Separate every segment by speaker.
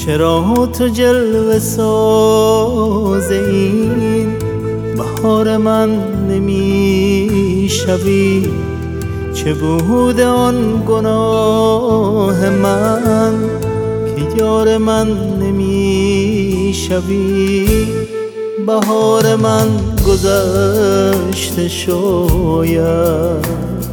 Speaker 1: چرا تو جلوه ساز این بهار من نمی شوی؟ چه بود آن گناه من که یار من نمی شوی؟ بهار من گذشته شاید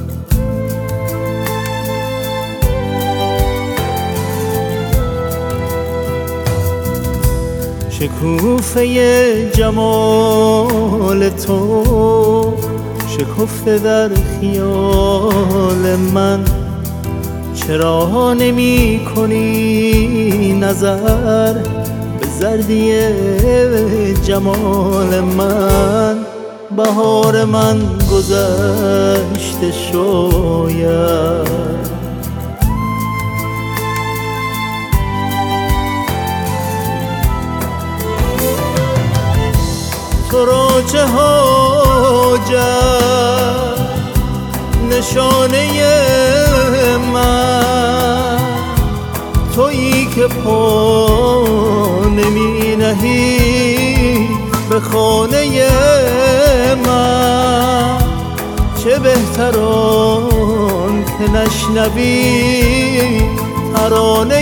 Speaker 1: شکوفه جمال تو شکفته در خیال من، چرا نمی کنی نظر به زردی جمال من؟ بهار من گذشته شاید تو را چه حاجت نشانه من، تویی که پا نمی نهی به خانه من. چه بهتر آن که نشنوی ترانه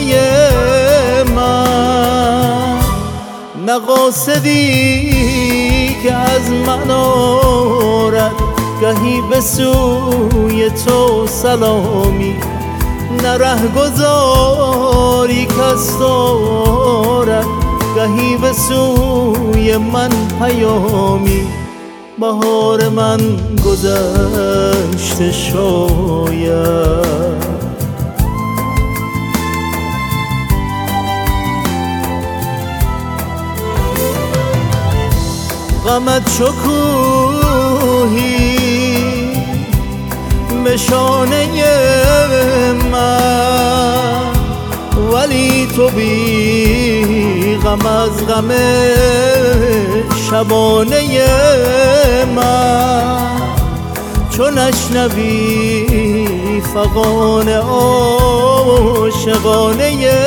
Speaker 1: من، نه قاصدی که از من آرد گهی به سوی تو سلامی، نه رهگذاری کس دارد گهی به سوی من پیامی. بهار من گذشته شاید غمت چو کوهی نشانه من، ولی تو بی غم از غم شبانه من. چو نشنوی فغان عاشقانه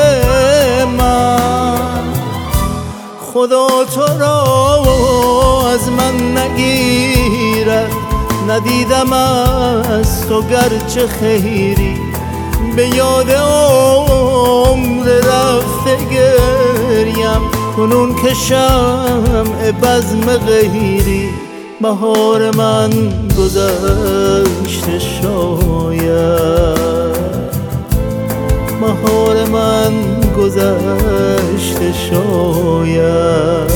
Speaker 1: من، خدا تو را از من نگیرد. ندیدم از تو گرچه خیری، به یاد عمر رفته گریم کنون که شمع بزم غیری. بهار من گذشته شاید، بهار من گذشته شاید.